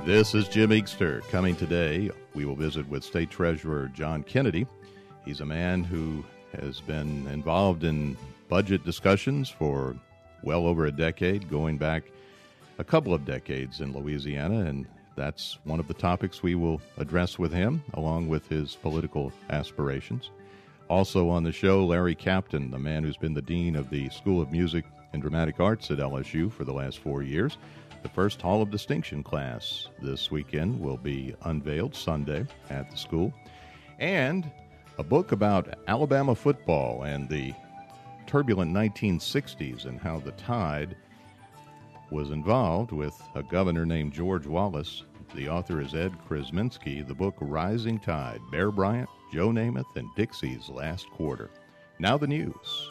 This is Jim Eagster. Coming today, we will visit with State Treasurer John Kennedy. He's a man who has been involved in budget discussions for well over a decade, going back a couple of decades in Louisiana, and that's one of the topics we will address with him, along with his political aspirations. Also on the show, Larry Captain, the man who's been the dean of the School of Music and Dramatic Arts at LSU for the last 4 years. The first Hall of Distinction class this weekend will be unveiled Sunday at the school. And a book about Alabama football and the turbulent 1960s and how the Tide was involved with a governor named George Wallace. The author is Ed Krasminski. The book Rising Tide, Bear Bryant, Joe Namath, and Dixie's Last Quarter. Now the news.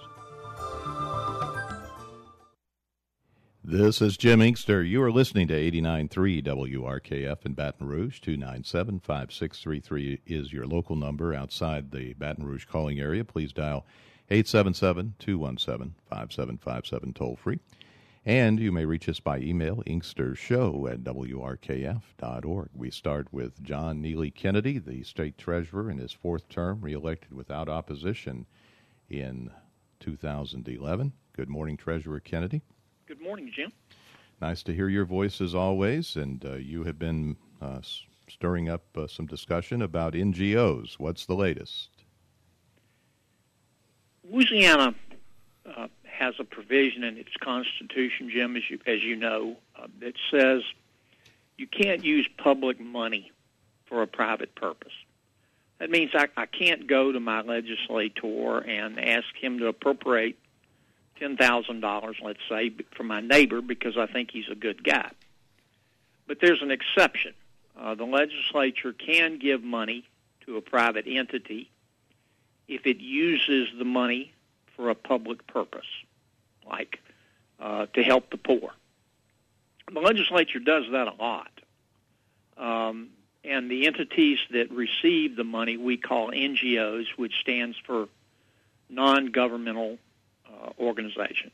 This is Jim Inkster. You are listening to 89.3 WRKF in Baton Rouge. 297-5633 is your local number outside the Baton Rouge calling area. Please dial 877-217-5757 toll-free. And you may reach us by email, inkstershow@wrkf.org. We start with John Neely Kennedy, the state treasurer in his fourth term, reelected without opposition in 2011. Good morning, Treasurer Kennedy. Good morning, Jim. Nice to hear your voice as always, and you have been stirring up some discussion about NGOs. What's the latest? Louisiana has a provision in its constitution, Jim, as you know, that says you can't use public money for a private purpose. That means I can't go to my legislator and ask him to appropriate $10,000, let's say, for my neighbor because I think he's a good guy. But there's an exception. The legislature can give money to a private entity if it uses the money for a public purpose, like to help the poor. The legislature does that a lot. And the entities that receive the money we call NGOs, which stands for non-governmental organizations.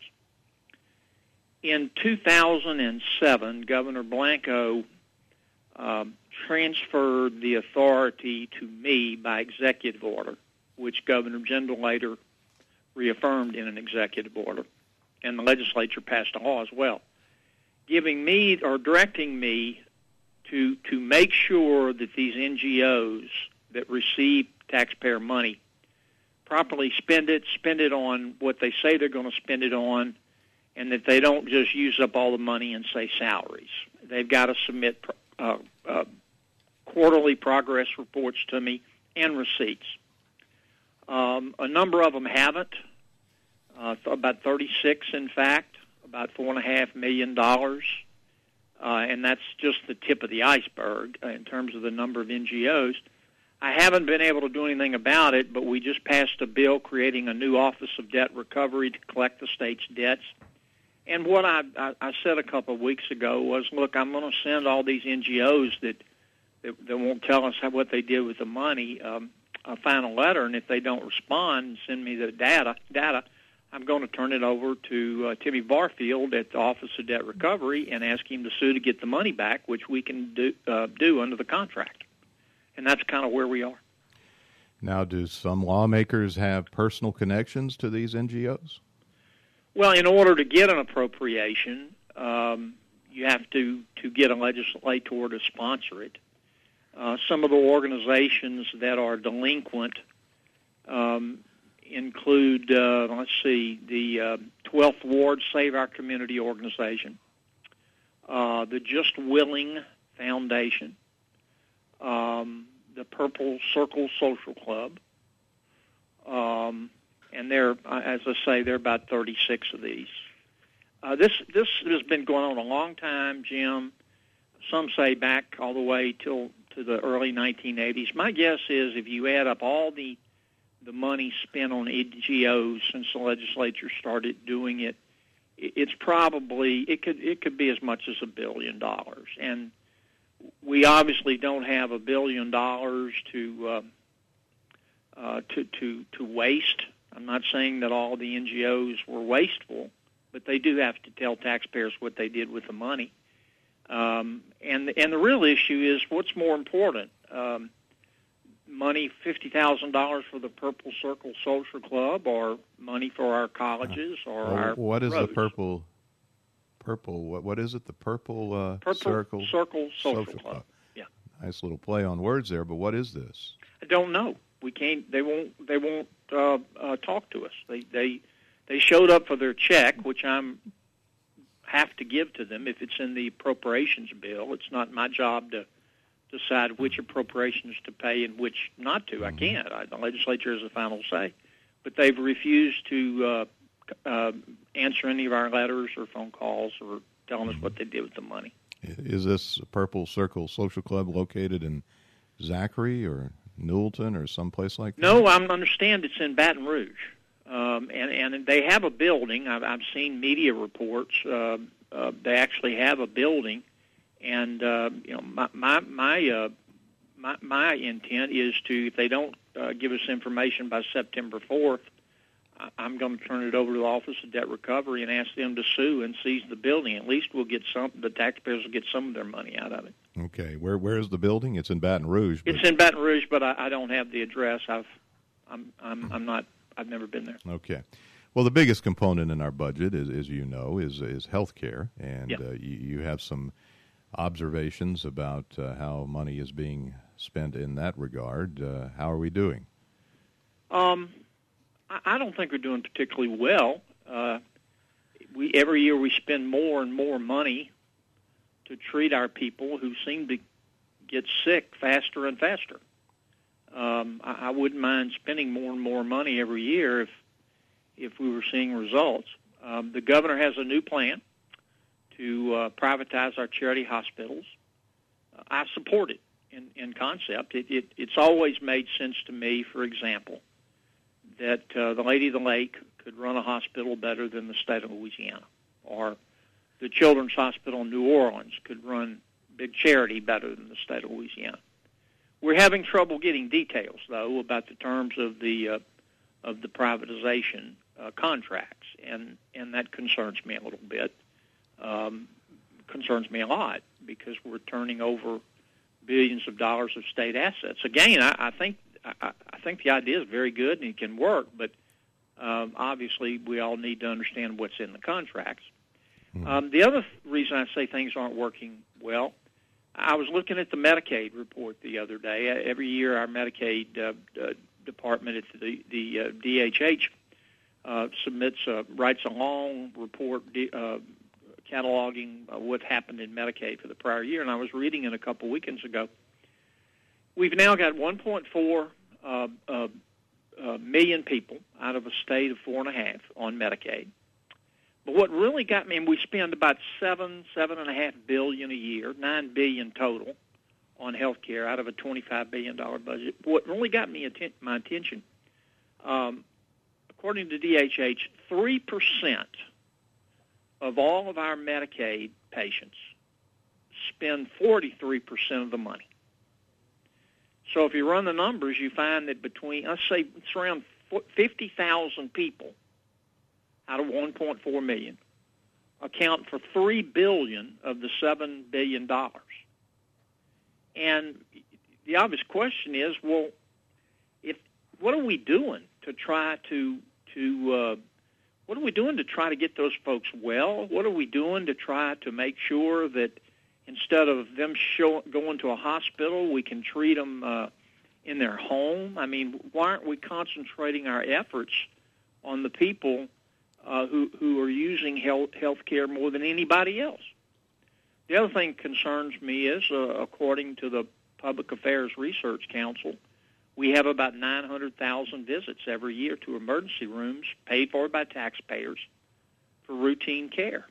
In 2007, Governor Blanco transferred the authority to me by executive order, which Governor Jindal later reaffirmed in an executive order, and the legislature passed a law as well, giving me or directing me to make sure that these NGOs that receive taxpayer money properly spend it on what they say they're going to spend it on, and that they don't just use up all the money and say salaries. They've got to submit quarterly progress reports to me and receipts. A number of them haven't, about 36, in fact, about $4.5 million, and that's just the tip of the iceberg in terms of the number of NGOs. I haven't been able to do anything about it, but we just passed a bill creating a new Office of Debt Recovery to collect the state's debts. And what I said a couple of weeks ago was, look, I'm going to send all these NGOs that won't tell us what they did with the money a final letter, and if they don't respond and send me the data, I'm going to turn it over to Timmy Barfield at the Office of Debt Recovery and ask him to sue to get the money back, which we can do under the contract. And that's kind of where we are. Now, do some lawmakers have personal connections to these NGOs? Well, in order to get an appropriation, you have to get a legislator to sponsor it. Some of the organizations that are delinquent include, the 12th Ward Save Our Community organization, the Just Willing Foundation, the Purple Circle Social Club, and there, as I say, there are about 36 of these. This has been going on a long time, Jim. Some say back all the way to the early 1980s. My guess is if you add up all the money spent on NGOs since the legislature started doing it, it's probably it could be as much as $1 billion. And we obviously don't have $1 billion to waste. I'm not saying that all the NGOs were wasteful, but they do have to tell taxpayers what they did with the money. And the real issue is what's more important. Money, $50,000 for the Purple Circle Social Club, or money for our colleges, or our what is roads? the purple? What is it? The Purple Circle Social Club. Yeah, nice little play on words there. But what is this? I don't know. We can't. They won't talk to us. They showed up for their check, which have to give to them if it's in the appropriations bill. It's not my job to decide which appropriations to pay and which not to. I can't. The legislature has the final say. But they've refused to answer any of our letters or phone calls or telling us what they did with the money. Is this Purple Circle Social Club located in Zachary or Newellton or someplace like that? No, I understand it's in Baton Rouge. And they have a building. I've seen media reports. They actually have a building. And my intent is to, if they don't give us information by September 4th, I'm going to turn it over to the Office of Debt Recovery and ask them to sue and seize the building. At least we'll get the taxpayers will get some of their money out of it. Okay, where is the building? It's in Baton Rouge. It's in Baton Rouge, but I don't have the address. I've never been there. Okay. Well, the biggest component in our budget, as you know, is health care, and you have some observations about how money is being spent in that regard. How are we doing? I don't think we're doing particularly well. Every year we spend more and more money to treat our people who seem to get sick faster and faster. I wouldn't mind spending more and more money every year if we were seeing results. The governor has a new plan to privatize our charity hospitals. I support it in concept. It's always made sense to me, for example, that the Lady of the Lake could run a hospital better than the state of Louisiana, or the Children's Hospital in New Orleans could run big charity better than the state of Louisiana. We're having trouble getting details, though, about the terms of the privatization contracts, and that concerns me a little bit. Concerns me a lot, because we're turning over billions of dollars of state assets. Again, I think the idea is very good and it can work, but obviously we all need to understand what's in the contracts. The other reason I say things aren't working well, I was looking at the Medicaid report the other day. Every year our Medicaid department at the DHH writes a long report cataloging what happened in Medicaid for the prior year, and I was reading it a couple weekends ago. We've now got 1.4 million people out of a state of 4.5 on Medicaid. But what really got me, and we spend about $7.5 billion a year, $9 billion total on health care out of a $25 billion budget. What really got me my attention, according to DHH, 3% of all of our Medicaid patients spend 43% of the money. So if you run the numbers, you find that between, let's say, it's around 50,000 people out of 1.4 million account for $3 billion of the $7 billion. And the obvious question is, well, what are we doing to try to what are we doing to try to get those folks well? What are we doing to try to make sure that instead of them going to a hospital, we can treat them in their home? I mean, why aren't we concentrating our efforts on the people who are using health care more than anybody else? The other thing that concerns me is, according to the Public Affairs Research Council, we have about 900,000 visits every year to emergency rooms paid for by taxpayers for routine care.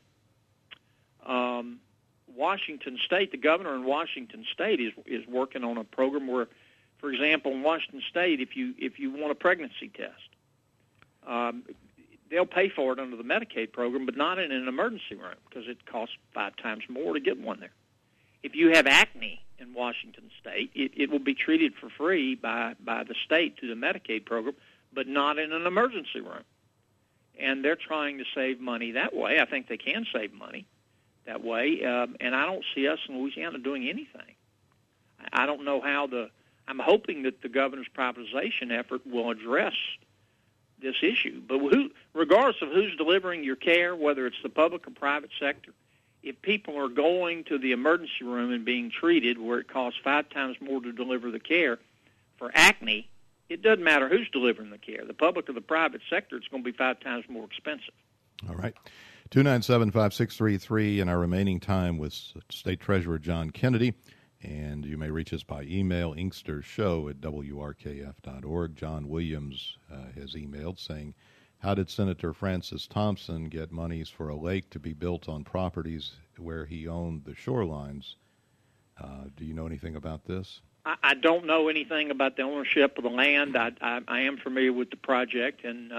Washington State, the governor in Washington State is working on a program where, for example, in Washington State, if you want a pregnancy test, they'll pay for it under the Medicaid program, but not in an emergency room because it costs 5 times more to get one there. If you have acne in Washington State, it will be treated for free by the state through the Medicaid program, but not in an emergency room. And they're trying to save money that way. I think they can save money. that way, and I don't see us in Louisiana doing anything. I don't know how I'm hoping that the governor's privatization effort will address this issue. But regardless of who's delivering your care, whether it's the public or private sector, if people are going to the emergency room and being treated where it costs 5 times more to deliver the care for acne, it doesn't matter who's delivering the care. The public or the private sector, it's going to be 5 times more expensive. All right. 297-5633 in our remaining time with State Treasurer John Kennedy. And you may reach us by email, inkstershow@wrkf.org. John Williams has emailed saying, how did Senator Francis Thompson get monies for a lake to be built on properties where he owned the shorelines? Do you know anything about this? I don't know anything about the ownership of the land. I am familiar with the project and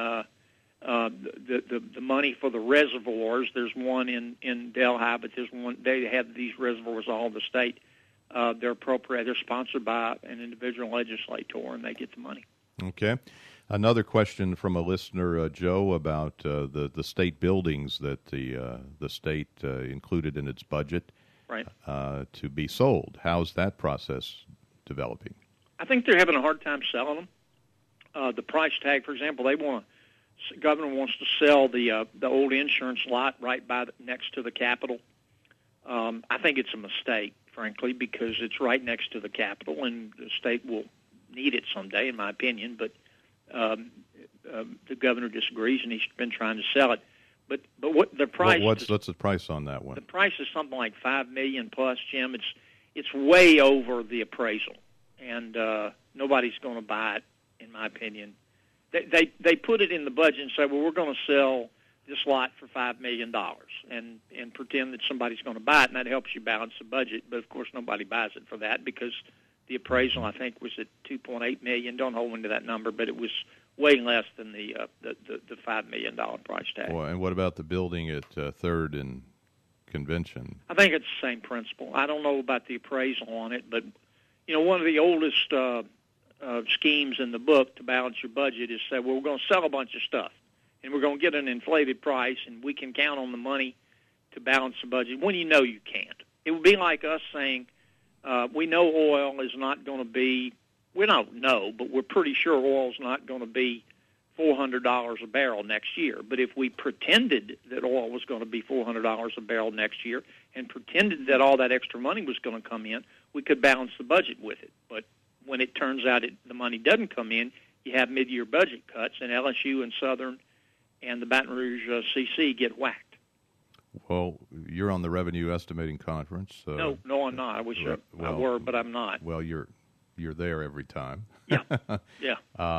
the money for the reservoirs. There's one in Delhi, but there's one. They have these reservoirs all over the state. They're appropriate. They're sponsored by an individual legislator, and they get the money. Okay. Another question from a listener, Joe, about the state buildings that the state included in its budget, right, to be sold. How's that process developing? I think they're having a hard time selling them. The price tag, for example, the governor wants to sell the old insurance lot right next to the Capitol. I think it's a mistake, frankly, because it's right next to the Capitol, and the state will need it someday, in my opinion. But the governor disagrees, and he's been trying to sell it. But what the price? What's the price on that one? The price is something like $5 million plus, Jim. It's way over the appraisal, and nobody's going to buy it, in my opinion. They put it in the budget and say, well, we're going to sell this lot for $5 million and pretend that somebody's going to buy it, and that helps you balance the budget. But, of course, nobody buys it for that because the appraisal, I think, was at $2.8 million. Don't hold me to that number, but it was way less than the $5 million price tag. Well, and what about the building at 3rd and Convention? I think it's the same principle. I don't know about the appraisal on it, but, one of the oldest schemes in the book to balance your budget is say, well, we're going to sell a bunch of stuff, and we're going to get an inflated price, and we can count on the money to balance the budget when you know you can't. It would be like us saying, we know oil is not going to be, we don't know, but we're pretty sure oil is not going to be $400 a barrel next year. But if we pretended that oil was going to be $400 a barrel next year and pretended that all that extra money was going to come in, we could balance the budget with it. But when it turns out the money doesn't come in, you have mid-year budget cuts, and LSU and Southern and the Baton Rouge CC get whacked. Well, you're on the Revenue Estimating Conference. No, I'm not. I wish I were, but I'm not. Well, you're there every time. Yeah, yeah.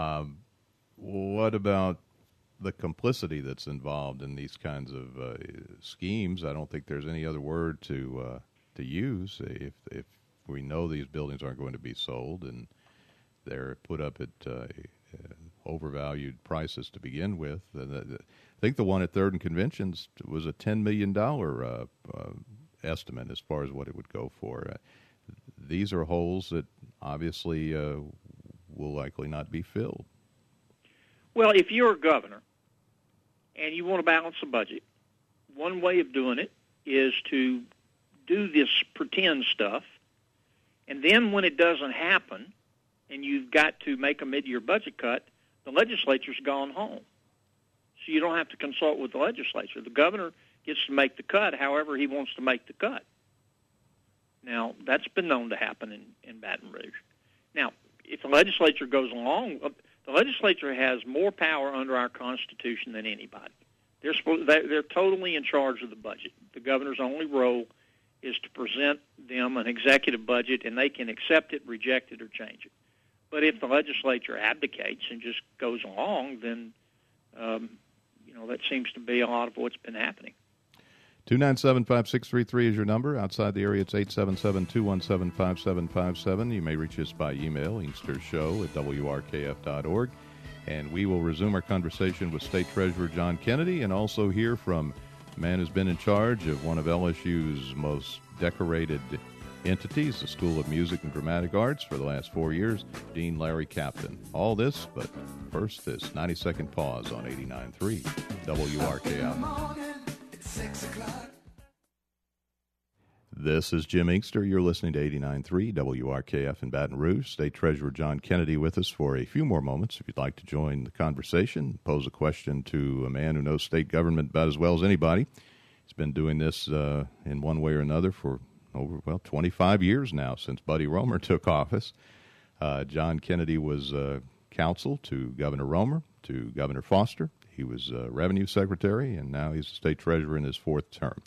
What about the complicity that's involved in these kinds of schemes? I don't think there's any other word to use. If we know these buildings aren't going to be sold and they're put up at overvalued prices to begin with, I think the one at 3rd and Conventions was a $10 million estimate as far as what it would go for. These are holes that obviously will likely not be filled. Well, if you're a governor and you want to balance a budget, one way of doing it is to do this pretend stuff, and then when it doesn't happen and you've got to make a mid-year budget cut, the legislature's gone home. So you don't have to consult with the legislature. The governor gets to make the cut however he wants to make the cut. Now, that's been known to happen in Baton Rouge. Now, if the legislature goes along, the legislature has more power under our Constitution than anybody. They're totally in charge of the budget. The governor's only role is to present them an executive budget, and they can accept it, reject it, or change it. But if the legislature abdicates and just goes along, then that seems to be a lot of what's been happening. 297-5633 is your number. Outside the area, it's 877-217-5757. You may reach us by email, inkstershow@wrkf.org. And we will resume our conversation with State Treasurer John Kennedy and also hear from a man who's been in charge of one of LSU's most decorated entities, the School of Music and Dramatic Arts, for the last 4 years, Dean Larry Captain. All this, but first, this 90-second pause on 89.3 WRKF. This is Jim Inkster. You're listening to 89.3 WRKF in Baton Rouge. State Treasurer John Kennedy with us for a few more moments. If you'd like to join the conversation, pose a question to a man who knows state government about as well as anybody. He's been doing this in one way or another for over, 25 years now, since Buddy Roemer took office. John Kennedy was counsel to Governor Roemer, to Governor Foster. He was Revenue Secretary, and now he's the State Treasurer in his fourth term.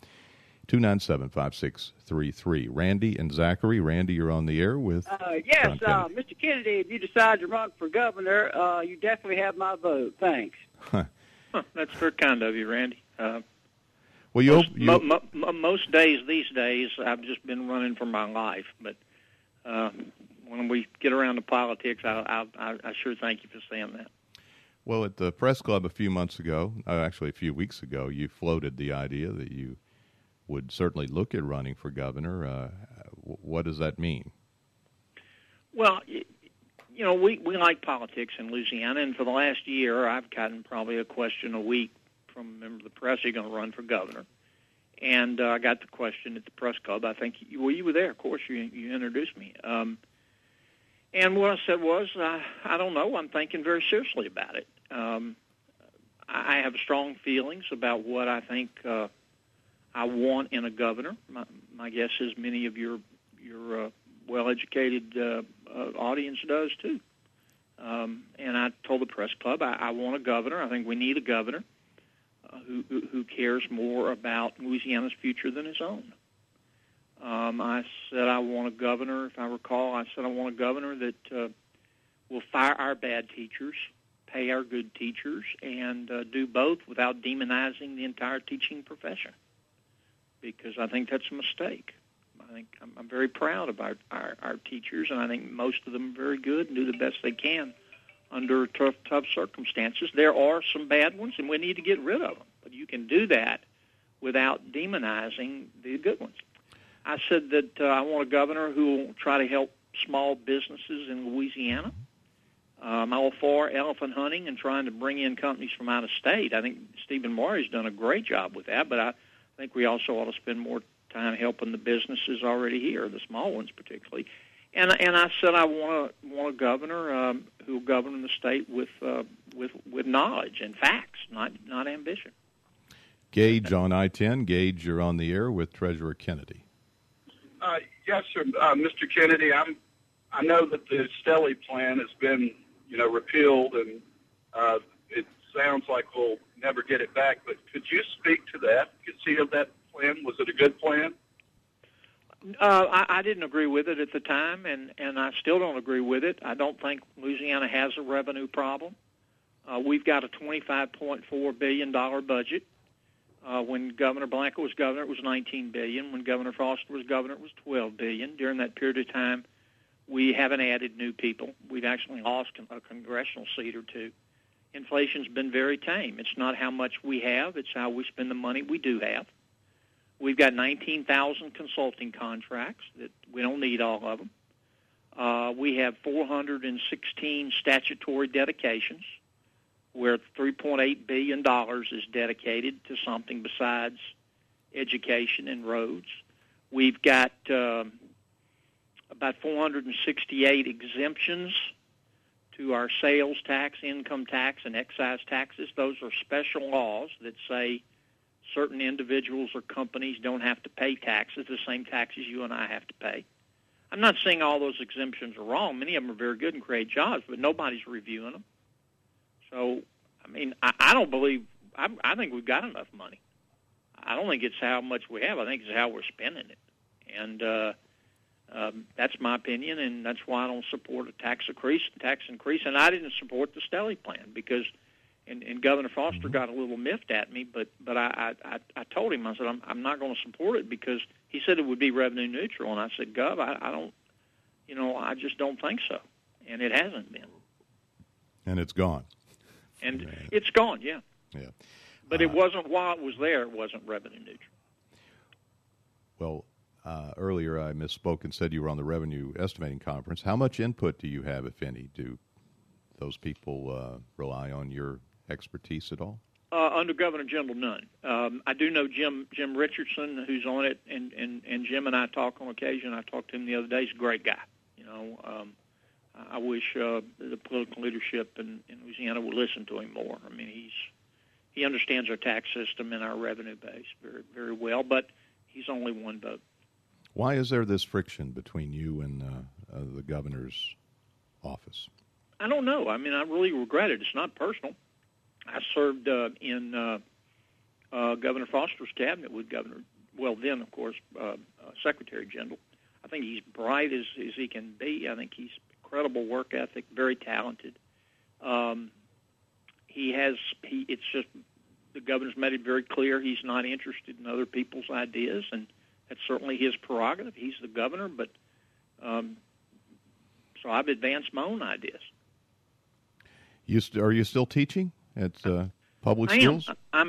297-5633. Randy and Zachary. Randy, you're on the air with Yes, Mr. Kennedy, if you decide to run for governor, you definitely have my vote. Thanks. That's very kind of you, Randy. Most days these days, I've just been running for my life. But when we get around to politics, I sure thank you for saying that. Well, at the press club a few weeks ago, you floated the idea that you would certainly look at running for governor. What does that mean? Well, we like politics in Louisiana, and for the last year, I've gotten probably a question a week from a member of the press, are you going to run for governor? And I got the question at the press club. I think, you were there. Of course, you introduced me. And what I said was, I don't know. I'm thinking very seriously about it. I have strong feelings about what I think I want in a governor. My guess is many of your well-educated audience does too. And I told the press club I want a governor. I think we need a governor who cares more about Louisiana's future than his own. I said I want a governor. If I recall, I said I want a governor that will fire our bad teachers, pay our good teachers, and do both without demonizing the entire teaching profession, because I think that's a mistake. I think I'm very proud of our teachers, and I think most of them are very good and do the best they can under tough circumstances. There are some bad ones, and we need to get rid of them, but you can do that without demonizing the good ones. I said that I want a governor who will try to help small businesses in Louisiana. I'm all for elephant hunting and trying to bring in companies from out of state. I think Stephen Maury's done a great job with that, but I think we also ought to spend more time helping the businesses already here, the small ones particularly. And I said I want a governor who will govern the state with knowledge and facts, not ambition. Gage on I-10. Gage, you're on the air with Treasurer Kennedy. Yes, sir, Mr. Kennedy. I know that the Stelly plan has been, repealed, and it sounds like we'll never get it back. But could you speak to that? Of that plan? Was it a good plan? I didn't agree with it at the time, and I still don't agree with it. I don't think Louisiana has a revenue problem. We've got a $25.4 billion budget. When Governor Blanco was governor, it was $19 billion. When Governor Foster was governor, it was $12 billion. During that period of time, we haven't added new people. We've actually lost a congressional seat or two. Inflation's been very tame. It's not how much we have, it's how we spend the money we do have. We've got 19,000 consulting contracts that we don't need all of them. We have 416 statutory dedications, where $3.8 billion is dedicated to something besides education and roads. We've got about 468 exemptions to our sales tax, income tax, and excise taxes. Those are special laws that say certain individuals or companies don't have to pay taxes, the same taxes you and I have to pay. I'm not saying all those exemptions are wrong. Many of them are very good and create jobs, but nobody's reviewing them. So, I don't believe, I think we've got enough money. I don't think it's how much we have. I think it's how we're spending it. And that's my opinion, and that's why I don't support a tax increase. And I didn't support the Stelly plan because, and Governor Foster got a little miffed at me, but I told him, I said, I'm not going to support it because he said it would be revenue neutral. And I said, Gov, I don't, I just don't think so. And it hasn't been. And it's gone. And it's gone, yeah. Yeah. But it wasn't, while it was there, it wasn't revenue neutral. Well, earlier I misspoke and said you were on the Revenue Estimating Conference. How much input do you have, if any? Do those people rely on your expertise at all? Under Governor Jindal, none. I do know Jim Richardson, who's on it, and Jim and I talk on occasion. I talked to him the other day. He's a great guy. I wish the political leadership in Louisiana would listen to him more. I mean, he understands our tax system and our revenue base very, very well, but he's only one vote. Why is there this friction between you and the governor's office? I don't know. I mean, I really regret it. It's not personal. I served in Governor Foster's cabinet with then, of course, Secretary Jindal. I think he's bright as he can be. I think he's incredible work ethic, very talented. It's just the governor's made it very clear he's not interested in other people's ideas, and that's certainly his prerogative. He's the governor, but so I've advanced my own ideas. Are you still teaching at public schools? I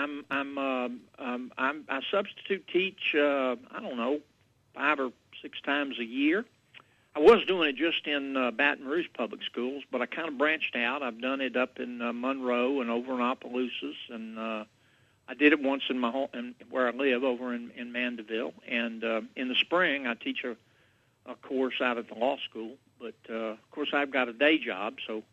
substitute teach. I don't know, 5 or 6 times a year. I was doing it just in Baton Rouge public schools, but I kind of branched out. I've done it up in Monroe and over in Opelousas, and I did it once in my home, where I live, over in Mandeville. And in the spring, I teach a course out at the law school. But of course, I've got a day job, so.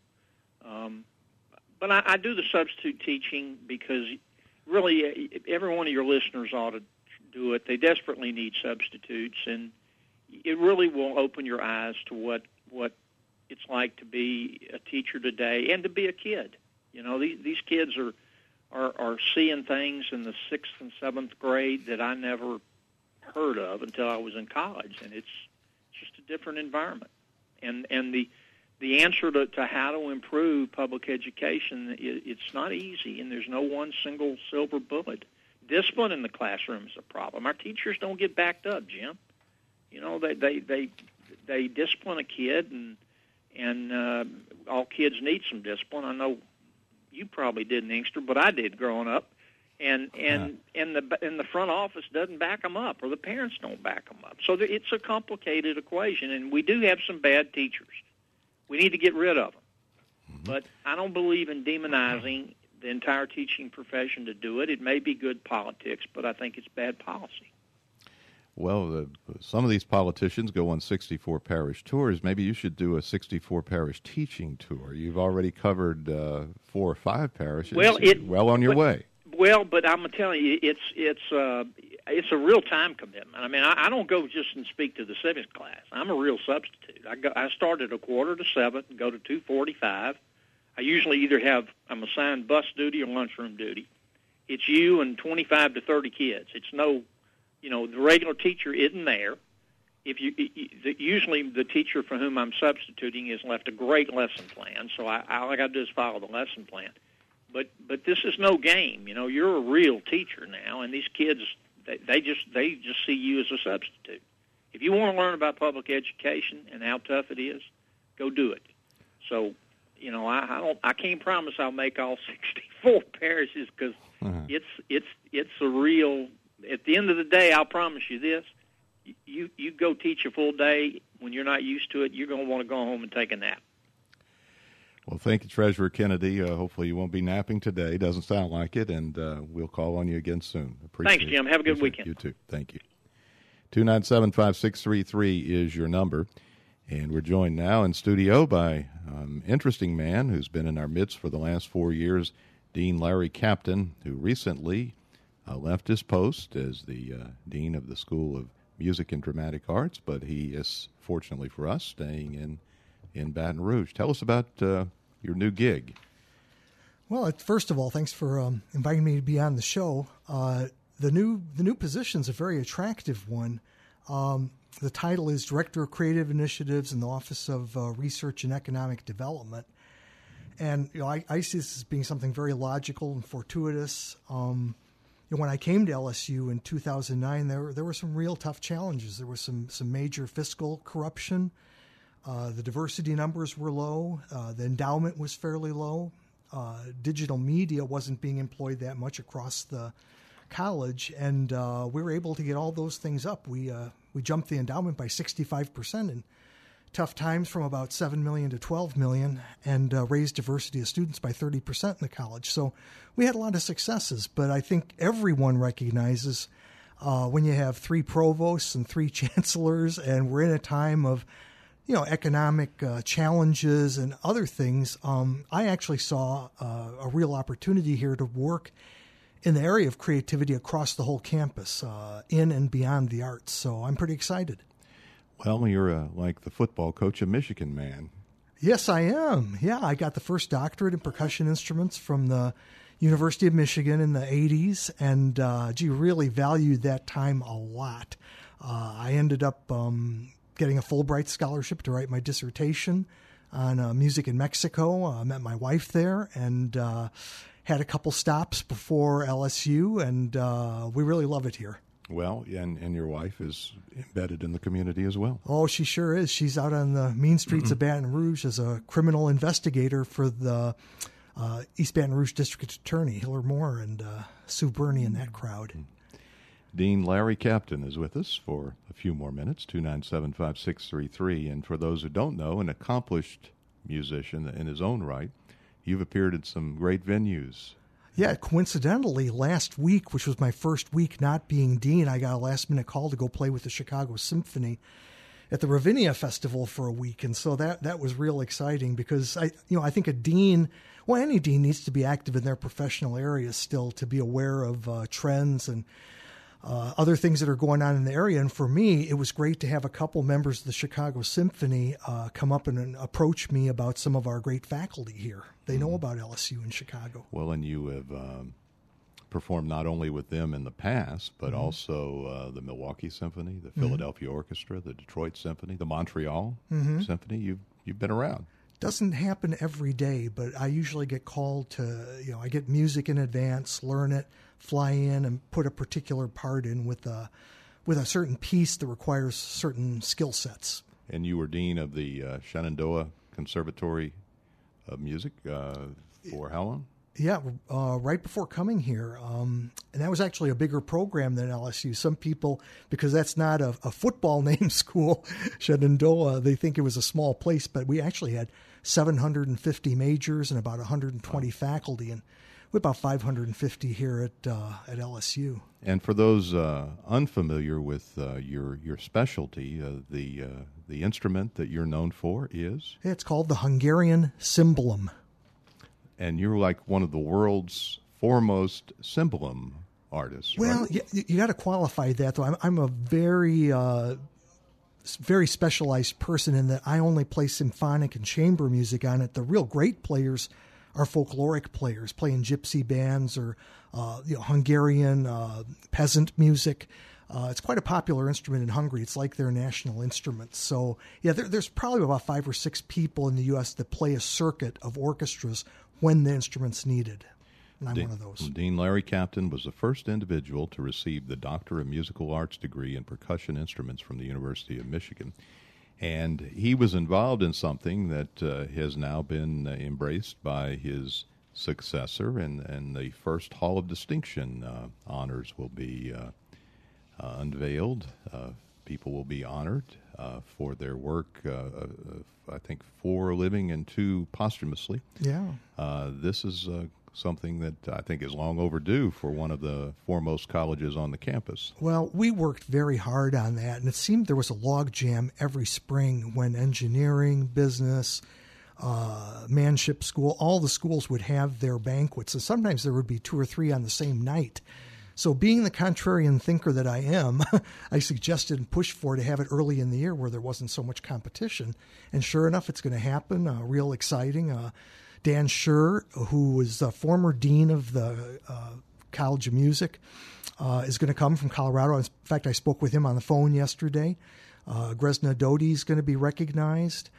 But I do the substitute teaching because really every one of your listeners ought to do it. They desperately need substitutes, and it really will open your eyes to what it's like to be a teacher today and to be a kid. You know, these kids are seeing things in the 6th and 7th grade that I never heard of until I was in college, and it's just a different environment. And the answer to how to improve public education, it's not easy, and there's no one single silver bullet. Discipline in the classroom is a problem. Our teachers don't get backed up, Jim. You know, they discipline a kid, and all kids need some discipline. I know you probably didn't, Inkster, but I did growing up. And the front office doesn't back them up, or the parents don't back them up. So it's a complicated equation, and we do have some bad teachers. We need to get rid of them. Mm-hmm. But I don't believe in demonizing the entire teaching profession to do it. It may be good politics, but I think it's bad policy. Well, some of these politicians go on 64 parish tours. Maybe you should do a 64 parish teaching tour. You've already covered 4 or 5 parishes. Well on your way. Well, but I'm telling you, it's a real time commitment. I mean, I don't go just and speak to the civics class. I'm a real substitute. I start at 6:45 and go to 2:45. I usually I'm assigned bus duty or lunchroom duty. It's you and 25 to 30 kids. It's no, the regular teacher isn't there. Usually the teacher for whom I'm substituting has left a great lesson plan, so all I got to do is follow the lesson plan. But this is no game. You're a real teacher now, and these kids they just see you as a substitute. If you want to learn about public education and how tough it is, go do it. So, I can't promise I'll make all 64 parishes because it's a real. At the end of the day, I'll promise you this: you go teach a full day when you're not used to it, you're going to want to go home and take a nap. Well, thank you, Treasurer Kennedy. Hopefully you won't be napping today. Doesn't sound like it, and we'll call on you again soon. Thanks, Jim. Have a good weekend. You too. Thank you. 297-5633 is your number, and we're joined now in studio by an interesting man who's been in our midst for the last 4 years, Dean Larry Captain, who recently left his post as the Dean of the School of Music and Dramatic Arts, but he is, fortunately for us, staying in Baton Rouge. Tell us about your new gig. Well, first of all, thanks for inviting me to be on the show. The new position's a very attractive one. The title is Director of Creative Initiatives in the Office of Research and Economic Development. And I see this as being something very logical and fortuitous. When I came to LSU in 2009, there were some real tough challenges. There was some major fiscal corruption. The diversity numbers were low. The endowment was fairly low. Digital media wasn't being employed that much across the college, and we were able to get all those things up. We jumped the endowment by 65% in tough times from about 7 million to 12 million and raised diversity of students by 30% in the college. So we had a lot of successes, but I think everyone recognizes when you have 3 provosts and 3 chancellors, and we're in a time of economic challenges and other things, I actually saw a real opportunity here to work in the area of creativity across the whole campus, in and beyond the arts. So I'm pretty excited. Well, you're like the football coach of Michigan, man. Yes, I am. Yeah, I got the first doctorate in percussion instruments from the University of Michigan in the 80s, and really valued that time a lot. I ended up getting a Fulbright scholarship to write my dissertation on music in Mexico. I met my wife there and had a couple stops before LSU, and we really love it here. Well, and your wife is embedded in the community as well. Oh, she sure is. She's out on the mean streets of Baton Rouge as a criminal investigator for the East Baton Rouge District Attorney, Hiller Moore, and Sue Burney and that crowd. Dean Larry Captain is with us for a few more minutes, 297-5633. And for those who don't know, an accomplished musician in his own right, you've appeared in some great venues. Yeah, coincidentally, last week, which was my first week not being dean, I got a last-minute call to go play with the Chicago Symphony at the Ravinia Festival for a week, and so that was real exciting because I think a dean, well, any dean needs to be active in their professional areas still to be aware of trends and other things that are going on in the area. And for me, it was great to have a couple members of the Chicago Symphony come up and approach me about some of our great faculty here. They know about LSU in Chicago. Well, and you have performed not only with them in the past, but also the Milwaukee Symphony, the Philadelphia Orchestra, the Detroit Symphony, the Montreal Symphony. You've been around. Doesn't happen every day, but I usually get called to, I get music in advance, learn it, fly in, and put a particular part in with a certain piece that requires certain skill sets. And you were dean of the Shenandoah Conservatory of Music for how long? Yeah, right before coming here. And that was actually a bigger program than LSU. Some people, because that's not a football name school, Shenandoah, they think it was a small place, but we actually had 750 majors and about 120 faculty, and we have about 550 here at LSU. And for those unfamiliar with your specialty, the instrument that you're known for is? It's called the Hungarian cymbalum. And you're like one of the world's foremost cymbalum artists, well, right? you got to qualify that, though. I'm a very specialized person in that I only play symphonic and chamber music on it. The real great players are folkloric players playing gypsy bands or Hungarian peasant music. It's quite a popular instrument in Hungary. It's like their national instrument. So, yeah, there's probably about 5 or 6 people in the U.S. that play a circuit of orchestras when the instrument's needed. And I'm one of those. Dean Larry Captain was the first individual to receive the Doctor of Musical Arts degree in percussion instruments from the University of Michigan. And he was involved in something that has now been embraced by his successor, and the first Hall of Distinction honors will be unveiled. People will be honored for their work, I think 4 living and 2 posthumously. Yeah. This is something that I think is long overdue for one of the foremost colleges on the campus. Well, we worked very hard on that, and it seemed there was a log jam every spring when engineering, business, manship school, all the schools would have their banquets, and sometimes there would be 2 or 3 on the same night. So being the contrarian thinker that I am, I suggested and pushed for to have it early in the year where there wasn't so much competition. And sure enough, it's going to happen. Real exciting. Dan Scher, who was the former dean of the College of Music, is going to come from Colorado. In fact, I spoke with him on the phone yesterday. Gresna Dodi is going to be recognized.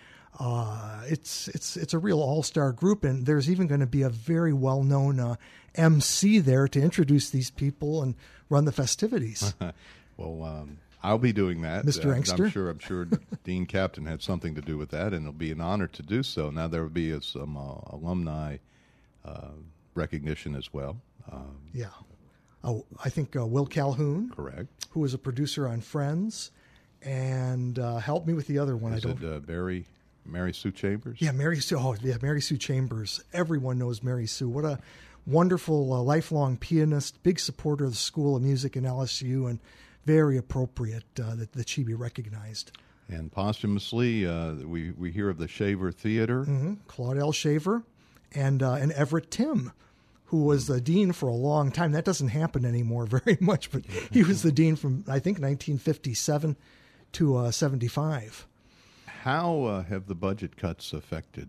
It's a real all-star group, and there's even going to be a very well-known MC there to introduce these people and run the festivities. Well, I'll be doing that, Mr. Engster. I'm sure Dean Captain had something to do with that, and it'll be an honor to do so. Now there will be some alumni recognition as well. Yeah. Oh, I think Will Calhoun, correct, who was a producer on Friends, and help me with the other one. Is it Mary Sue Chambers? Yeah, Mary Sue. Oh, yeah, Mary Sue Chambers. Everyone knows Mary Sue. What a wonderful, lifelong pianist, big supporter of the School of Music in LSU, and very appropriate that she be recognized. And posthumously, we hear of the Shaver Theater. Mm-hmm. Claude L. Shaver and Everett Tim, who was the dean for a long time. That doesn't happen anymore very much, but he was the dean from, I think, 1957 to 75. How have the budget cuts affected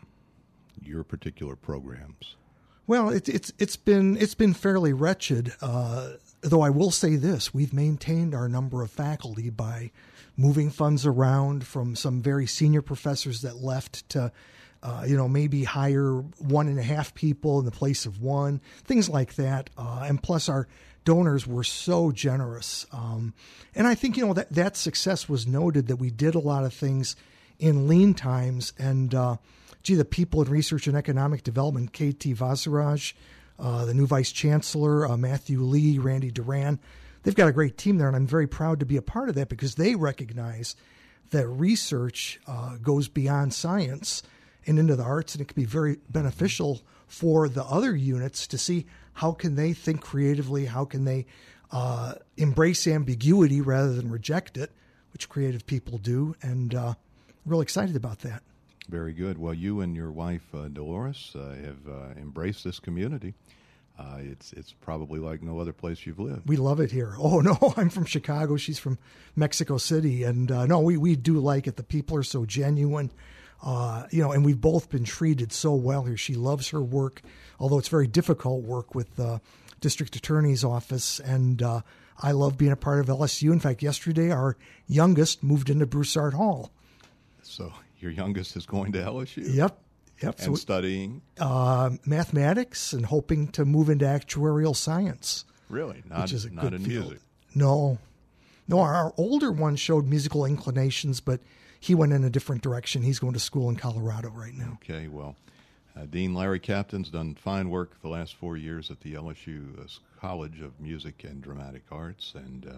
your particular programs? Well, it's been fairly wretched. Though I will say this: we've maintained our number of faculty by moving funds around from some very senior professors that left to, maybe hire 1.5 people in the place of one, things like that. And plus, our donors were so generous, and I think that success was noted, that we did a lot of things in lean times. And the people in research and economic development, K.T. Vasaraj, the new vice chancellor, Matthew Lee, Randy Duran, they've got a great team there, and I'm very proud to be a part of that, because they recognize that research goes beyond science and into the arts, and it can be very beneficial for the other units to see how can they think creatively, how can they embrace ambiguity rather than reject it, which creative people do, and real excited about that. Very good. Well, you and your wife, Dolores, have embraced this community. It's probably like no other place you've lived. We love it here. Oh, no, I'm from Chicago. She's from Mexico City. And, no, we do like it. The people are so genuine, and we've both been treated so well here. She loves her work, although it's very difficult work with the district attorney's office. And I love being a part of LSU. In fact, yesterday, our youngest moved into Broussard Hall. So your youngest is going to LSU? Yep. And studying? Mathematics, and hoping to move into actuarial science. Really? Which is a not good in field. music? No. Our older one showed musical inclinations, but he went in a different direction. He's going to school in Colorado right now. Okay, well, Dean Larry Captain's done fine work the last 4 years at the LSU College of Music and Dramatic Arts, and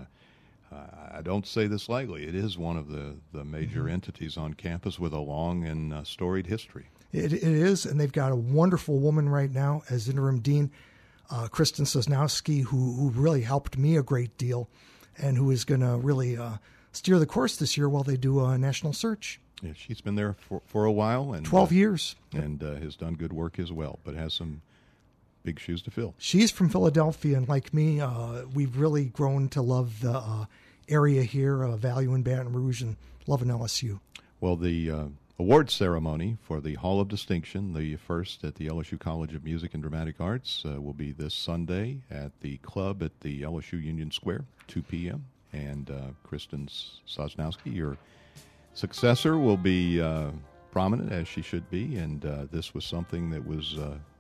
I don't say this lightly. It is one of the major entities on campus with a long and storied history. It is, and they've got a wonderful woman right now as interim dean, Kristen Sosnowski, who really helped me a great deal, and who is going to really steer the course this year while they do a national search. Yeah, she's been there for a while. And 12 years. And has done good work as well, but has some big shoes to fill. She's from Philadelphia, and like me, we've really grown to love the area here, value in Baton Rouge, and love in LSU. Well, the award ceremony for the Hall of Distinction, the first at the LSU College of Music and Dramatic Arts, will be this Sunday at the club at the LSU Union Square, 2 p.m. And Kristen Sosnowski, your successor, will be prominent, as she should be. And this was something that was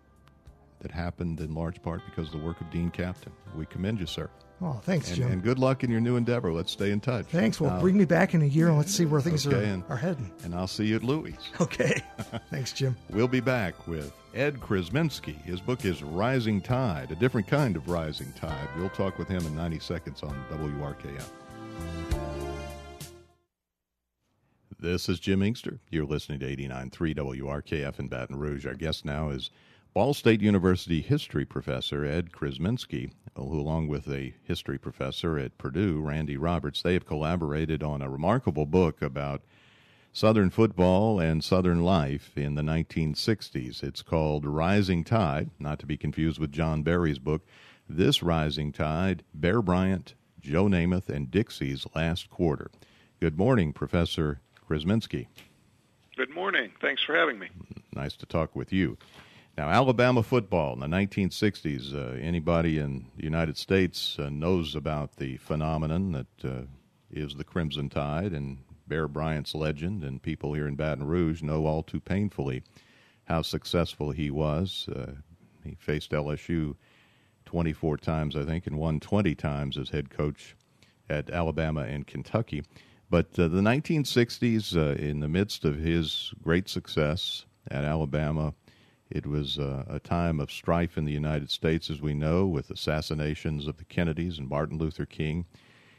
that happened in large part because of the work of Dean Captain. We commend you, sir. Oh, thanks, Jim. And good luck in your new endeavor. Let's stay in touch. Thanks. Well, bring me back in a year and let's see where things are heading. And I'll see you at Louis. Okay. Thanks, Jim. We'll be back with Ed Krasminski. His book is Rising Tide, a different kind of rising tide. We'll talk with him in 90 seconds on WRKF. This is Jim Inkster. You're listening to 89.3 WRKF in Baton Rouge. Our guest now is Ball State University history professor Ed Krasminski, who, along with a history professor at Purdue, Randy Roberts, they have collaborated on a remarkable book about Southern football and Southern life in the 1960s. It's called Rising Tide, not to be confused with John Barry's book, This Rising Tide, Bear Bryant, Joe Namath, and Dixie's Last Quarter. Good morning, Professor Krasminski. Good morning. Thanks for having me. Nice to talk with you. Now, Alabama football in the 1960s, anybody in the United States knows about the phenomenon that is the Crimson Tide and Bear Bryant's legend, and people here in Baton Rouge know all too painfully how successful he was. He faced LSU 24 times, I think, and won 20 times as head coach at Alabama and Kentucky. But the 1960s, in the midst of his great success at Alabama, it was a time of strife in the United States, as we know, with assassinations of the Kennedys and Martin Luther King.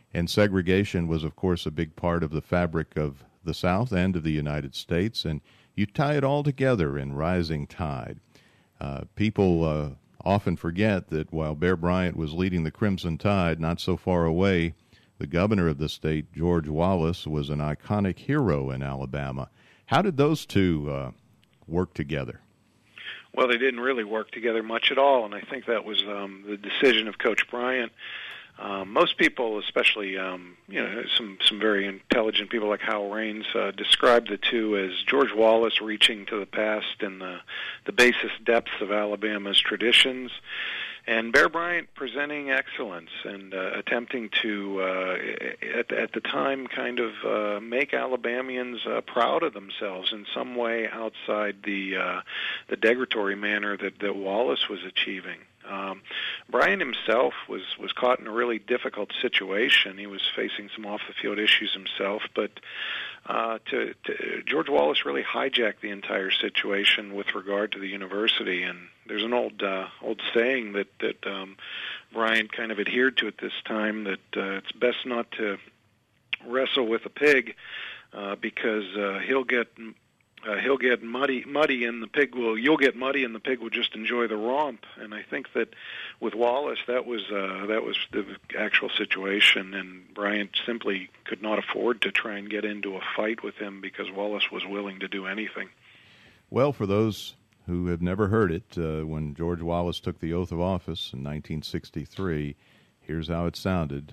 And segregation was, of course, a big part of the fabric of the South and of the United States, and you tie it all together in Rising Tide. People often forget that while Bear Bryant was leading the Crimson Tide, not so far away, the governor of the state, George Wallace, was an iconic hero in Alabama. How did those two work together? Well, they didn't really work together much at all, and I think that was the decision of Coach Bryant. Most people, especially some very intelligent people like Hal Raines, describe the two as George Wallace reaching to the past and the basest depths of Alabama's traditions, and Bear Bryant presenting excellence and attempting to, at the time, kind of make Alabamians proud of themselves in some way outside the degradatory manner that Wallace was achieving. Bryant himself was caught in a really difficult situation. He was facing some off-the-field issues himself, but George Wallace really hijacked the entire situation with regard to the university. And there's an old saying that Bryant kind of adhered to at this time, that it's best not to wrestle with a pig because he'll get muddy, and the pig will. You'll get muddy, and the pig will just enjoy the romp. And I think that with Wallace, that was the actual situation, and Bryant simply could not afford to try and get into a fight with him because Wallace was willing to do anything. Well, for those who have never heard it, when George Wallace took the oath of office in 1963, here's how it sounded.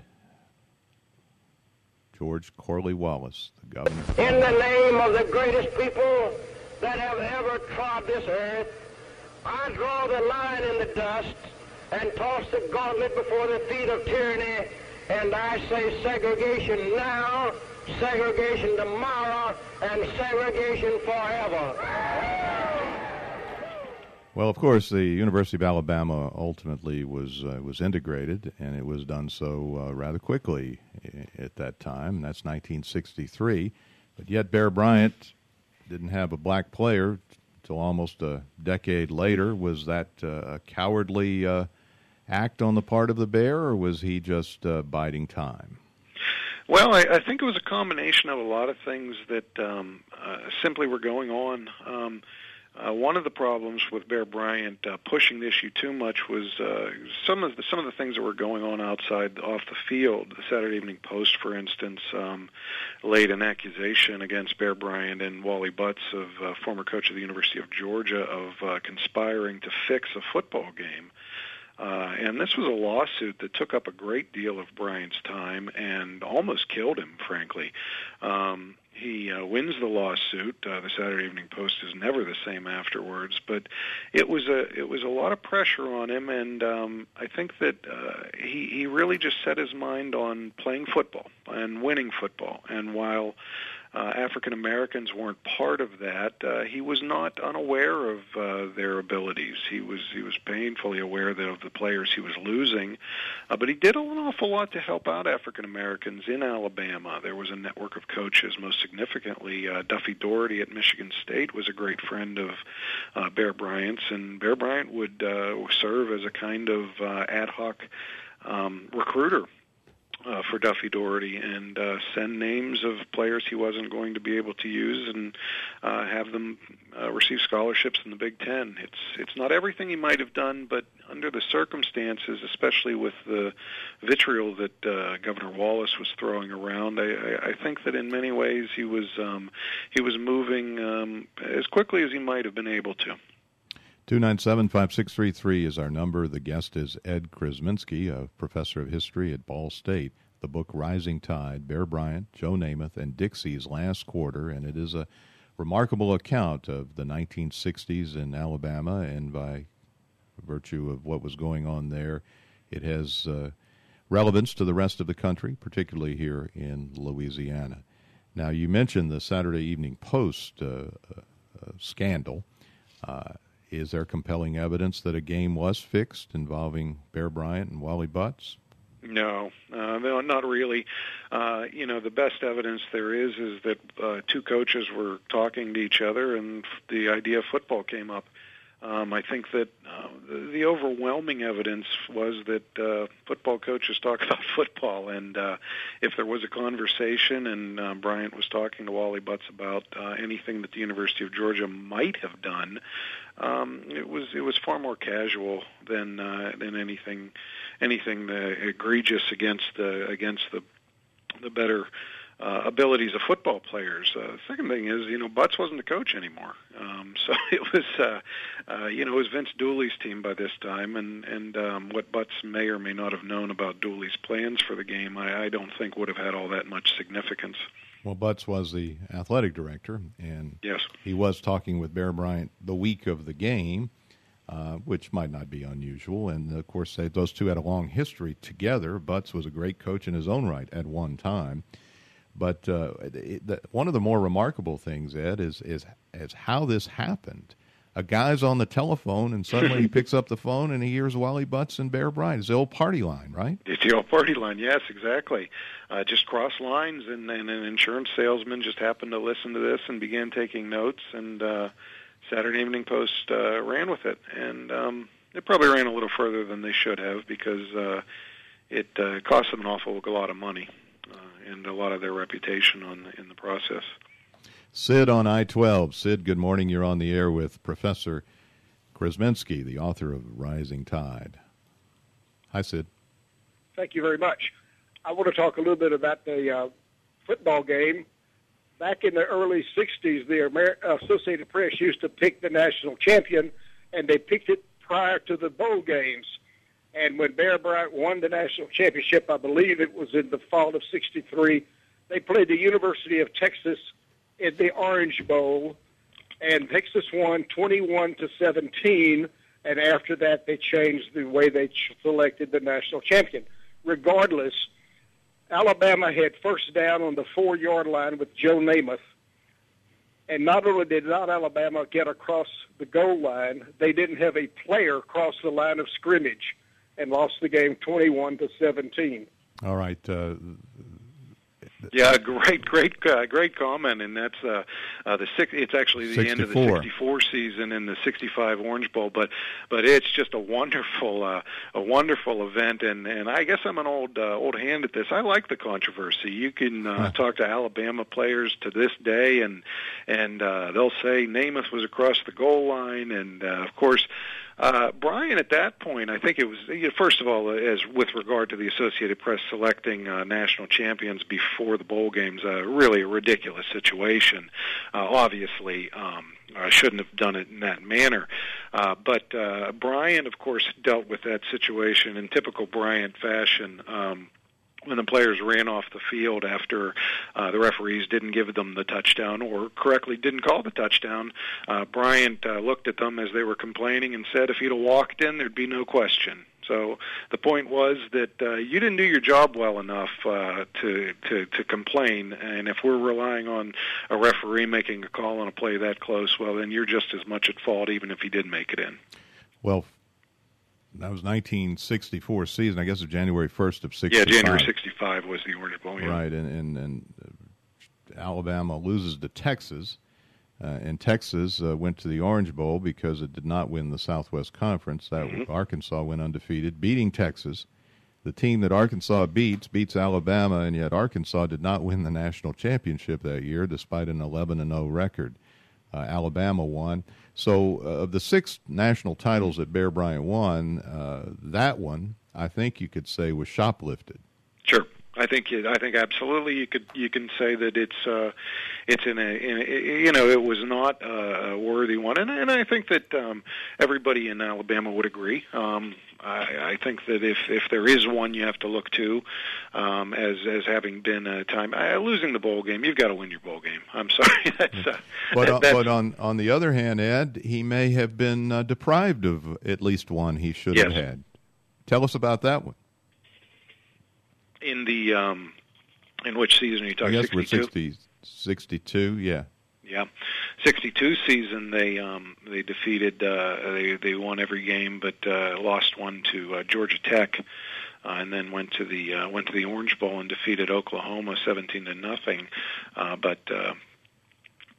George Corley Wallace, the governor. In the name of the greatest people that have ever trod this earth, I draw the line in the dust and toss the gauntlet before the feet of tyranny, and I say segregation now, segregation tomorrow, and segregation forever. Well, of course, the University of Alabama ultimately was integrated, and it was done so rather quickly at that time. That's 1963. But yet Bear Bryant didn't have a black player until almost a decade later. Was that a cowardly act on the part of the Bear, or was he just biding time? Well, I think it was a combination of a lot of things that simply were going on. One of the problems with Bear Bryant pushing the issue too much was some of the things that were going on off the field. The Saturday Evening Post, for instance, laid an accusation against Bear Bryant and Wally Butts, former coach of the University of Georgia, of conspiring to fix a football game. And this was a lawsuit that took up a great deal of Bryant's time and almost killed him, frankly. He wins the lawsuit. The Saturday Evening Post is never the same afterwards, but it was a lot of pressure on him, and I think that he really just set his mind on playing football and winning football. And while African Americans weren't part of that, he was not unaware of their abilities. He was painfully aware of the players he was losing, but he did an awful lot to help out African Americans in Alabama. There was a network of coaches, most significantly Duffy Daugherty at Michigan State was a great friend of Bear Bryant's, and Bear Bryant would serve as a kind of ad hoc recruiter for Duffy Daugherty and send names of players he wasn't going to be able to use and have them receive scholarships in the Big Ten. It's not everything he might have done, but under the circumstances, especially with the vitriol that Governor Wallace was throwing around, I think that in many ways he was moving as quickly as he might have been able to. 297-5633 is our number. The guest is Ed Krasminski, a professor of history at Ball State. The book Rising Tide, Bear Bryant, Joe Namath, and Dixie's Last Quarter, and it is a remarkable account of the 1960s in Alabama, and by virtue of what was going on there, it has relevance to the rest of the country, particularly here in Louisiana. Now, you mentioned the Saturday Evening Post scandal. Is there compelling evidence that a game was fixed involving Bear Bryant and Wally Butts? No, not really. The best evidence there is that two coaches were talking to each other, and the idea of football came up. I think that the overwhelming evidence was that football coaches talk about football, and if there was a conversation and Bryant was talking to Wally Butts about anything that the University of Georgia might have done, it was far more casual than anything egregious against the better abilities of football players. The second thing is, Butts wasn't the coach anymore. So it was, it was Vince Dooley's team by this time, and what Butts may or may not have known about Dooley's plans for the game, I don't think would have had all that much significance. Well, Butts was the athletic director, and yes, he was talking with Bear Bryant the week of the game, which might not be unusual. And, of course, those two had a long history together. Butts was a great coach in his own right at one time. But one of the more remarkable things, Ed, is how this happened. A guy's on the telephone, and suddenly he picks up the phone, and he hears Wally Butts and Bear Bryant. It's the old party line, right? It's the old party line, yes, exactly. Just cross lines, and an insurance salesman just happened to listen to this and began taking notes, and Saturday Evening Post ran with it. And they probably ran a little further than they should have because it cost them an awful lot of money. And a lot of their reputation in the process. Sid on I-12. Sid, good morning. You're on the air with Professor Krasminski, the author of Rising Tide. Hi, Sid. Thank you very much. I want to talk a little bit about the football game. Back in the early 60s, the Associated Press used to pick the national champion, and they picked it prior to the bowl games. And when Bear Bryant won the national championship, I believe it was in the fall of '63, they played the University of Texas in the Orange Bowl, and Texas won 21-17, and after that they changed the way they selected the national champion. Regardless, Alabama had first down on the 4-yard line with Joe Namath, and not only did not Alabama get across the goal line, they didn't have a player cross the line of scrimmage, and lost the game 21-17. All right. Yeah, great comment, and that's it's actually the 64. End of the '64 season and the '65 Orange Bowl, but it's just a wonderful event, and I guess I'm an old hand at this. I like the controversy. You can talk to Alabama players to this day, and they'll say Namath was across the goal line, and of course. Bryant, at that point, I think it was, first of all, as with regard to the Associated Press selecting national champions before the bowl games, really a ridiculous situation. Obviously, I shouldn't have done it in that manner. But Bryant, of course, dealt with that situation in typical Bryant fashion. When the players ran off the field after the referees didn't give them the touchdown or correctly didn't call the touchdown, Bryant looked at them as they were complaining and said if he'd have walked in, there'd be no question. So the point was that you didn't do your job well enough to complain, and if we're relying on a referee making a call on a play that close, well, then you're just as much at fault even if he did make it in. Well, that was 1964 season. I guess it's January 1st of 65. Yeah, January 65 was the Orange Bowl. Yeah. Right, and Alabama loses to Texas, and Texas went to the Orange Bowl because it did not win the Southwest Conference. Arkansas went undefeated, beating Texas. The team that Arkansas beats Alabama, and yet Arkansas did not win the national championship that year despite an 11-0 record. Alabama won. So of the 6 national titles that Bear Bryant won, that one I think you could say was shoplifted. Sure, I think absolutely you can say that it was not a worthy one, and I think that everybody in Alabama would agree. I think that if there is one you have to look to as having been a time losing the bowl game, you've got to win your bowl game. I'm sorry, but on the other hand, Ed, he may have been deprived of at least one he should have had. Tell us about that one. In the in which season are you talking? I guess 62? 62, yeah. Yeah, 62 season they defeated they won every game but lost one to Georgia Tech, and then went to the Orange Bowl and defeated Oklahoma 17-0. But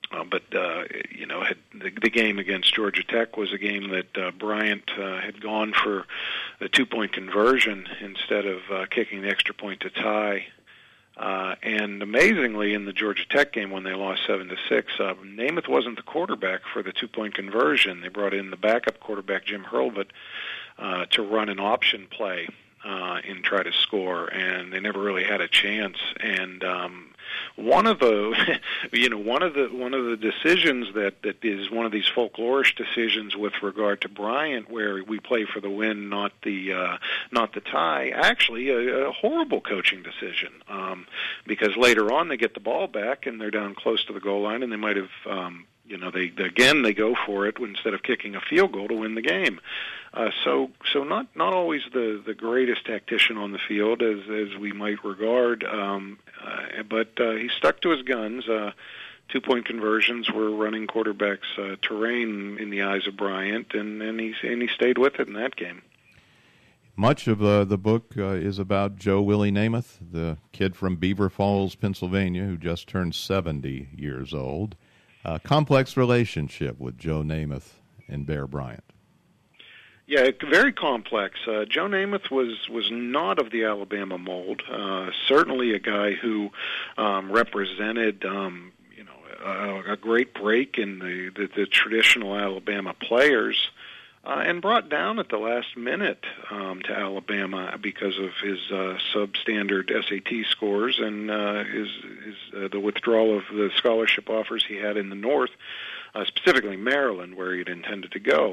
But the game against Georgia Tech was a game that Bryant had gone for a 2-point conversion instead of kicking the extra point to tie. And amazingly, in the Georgia Tech game when they lost 7-6, Namath wasn't the quarterback for the 2-point conversion. They brought in the backup quarterback, Jim Hurlbut, to run an option play and try to score, and they never really had a chance. And one of the decisions that is one of these folklorish decisions with regard to Bryant, where we play for the win, not the tie. Actually, a horrible coaching decision, because later on they get the ball back and they're down close to the goal line, and they might have. They go for it instead of kicking a field goal to win the game. So not always the greatest tactician on the field as we might regard, but he stuck to his guns. 2-point conversions were running quarterbacks' terrain in the eyes of Bryant, and he stayed with it in that game. Much of the book is about Joe Willie Namath, the kid from Beaver Falls, Pennsylvania, who just turned 70 years old. Complex relationship with Joe Namath and Bear Bryant. Yeah, very complex. Joe Namath was not of the Alabama mold. Certainly a guy who represented a great break in the traditional Alabama players, and brought down at the last minute to Alabama because of his substandard SAT scores and the withdrawal of the scholarship offers he had in the North, specifically Maryland, where he'd intended to go.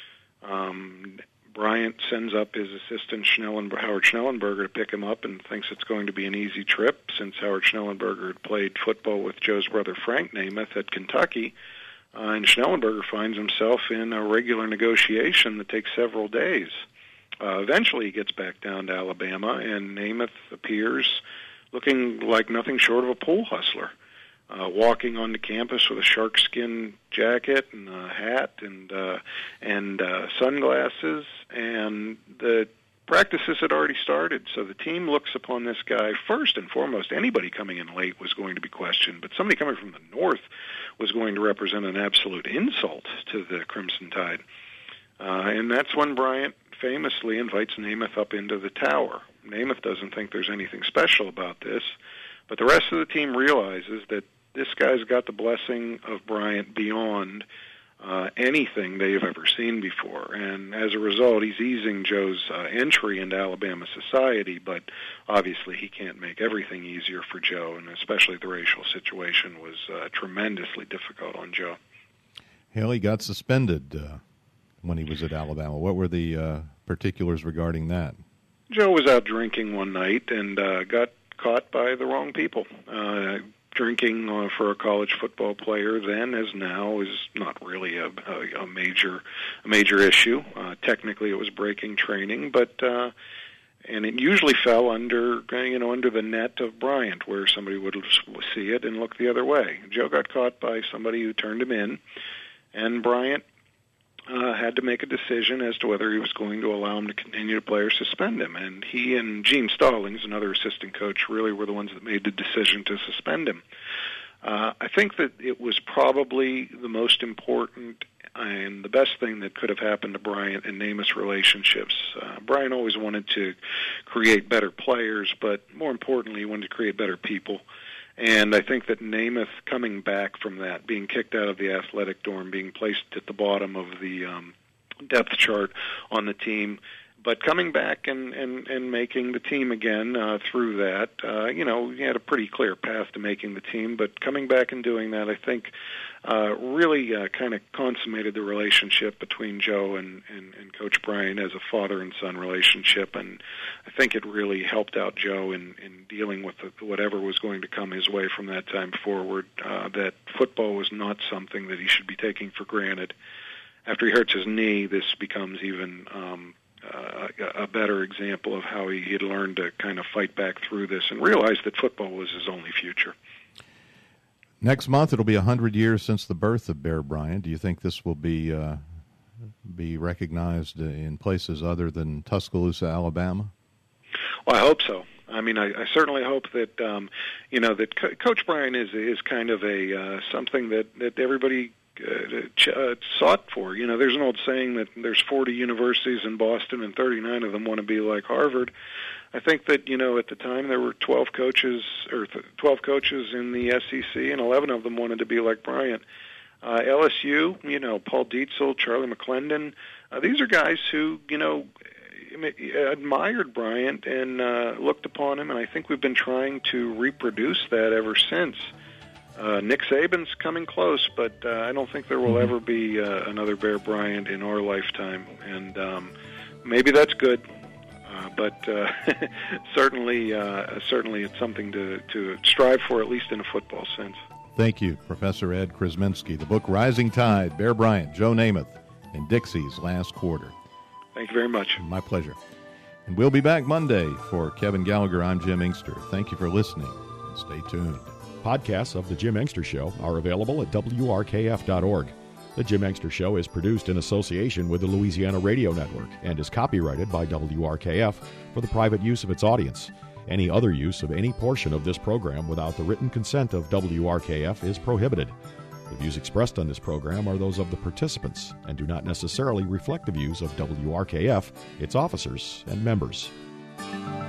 Bryant sends up his assistant Howard Schnellenberger to pick him up and thinks it's going to be an easy trip since Howard Schnellenberger had played football with Joe's brother Frank Namath at Kentucky. And Schnellenberger finds himself in a regular negotiation that takes several days. Eventually he gets back down to Alabama, and Namath appears looking like nothing short of a pool hustler, walking onto campus with a sharkskin jacket and a hat and sunglasses, and the practices had already started, so the team looks upon this guy first and foremost. Anybody coming in late was going to be questioned, but somebody coming from the North was going to represent an absolute insult to the Crimson Tide. And that's when Bryant famously invites Namath up into the tower. Namath doesn't think there's anything special about this, but the rest of the team realizes that this guy's got the blessing of Bryant beyond anything they've ever seen before. And as a result, he's easing Joe's entry into Alabama society, but obviously he can't make everything easier for Joe, and especially the racial situation was tremendously difficult on Joe. Hell, he got suspended when he was at Alabama. What were the particulars regarding that? Joe was out drinking one night and got caught by the wrong people. Drinking for a college football player then as now is not really a major issue. Technically, it was breaking training, but and it usually fell under the net of Bryant, where somebody would see it and look the other way. Joe got caught by somebody who turned him in, and Bryant had to make a decision as to whether he was going to allow him to continue to play or suspend him. And he and Gene Stallings, another assistant coach, really were the ones that made the decision to suspend him. I think that it was probably the most important and the best thing that could have happened to Bryant and Namath's relationships. Bryant always wanted to create better players, but more importantly, he wanted to create better people. And I think that Namath coming back from that, being kicked out of the athletic dorm, being placed at the bottom of the depth chart on the team, but coming back and making the team again through that, he had a pretty clear path to making the team, but coming back and doing that, I think, really kind of consummated the relationship between Joe and Coach Bryant as a father and son relationship, and I think it really helped out Joe in dealing with whatever was going to come his way from that time forward, that football was not something that he should be taking for granted. After he hurts his knee, this becomes even a better example of how he had learned to kind of fight back through this and realize that football was his only future. Next month, it'll be 100 years since the birth of Bear Bryant. Do you think this will be recognized in places other than Tuscaloosa, Alabama? Well, I hope so. I mean, I certainly hope that that Coach Bryant is kind of a something that everybody sought for. There's an old saying that there's 40 universities in Boston and 39 of them want to be like Harvard. I think that at the time there were 12 coaches in the SEC, and 11 of them wanted to be like Bryant. LSU, Paul Dietzel, Charlie McClendon, these are guys who admired Bryant and looked upon him, and I think we've been trying to reproduce that ever since. Nick Saban's coming close, but I don't think there will ever be another Bear Bryant in our lifetime, and maybe that's good. But certainly it's something to strive for, at least in a football sense. Thank you, Professor Ed Krasminski. The book Rising Tide, Bear Bryant, Joe Namath, and Dixie's Last Quarter. Thank you very much. My pleasure. And we'll be back Monday. For Kevin Gallagher, I'm Jim Inkster. Thank you for listening, and stay tuned. Podcasts of The Jim Inkster Show are available at WRKF.org. The Jim Inkster Show is produced in association with the Louisiana Radio Network and is copyrighted by WRKF for the private use of its audience. Any other use of any portion of this program without the written consent of WRKF is prohibited. The views expressed on this program are those of the participants and do not necessarily reflect the views of WRKF, its officers, and members.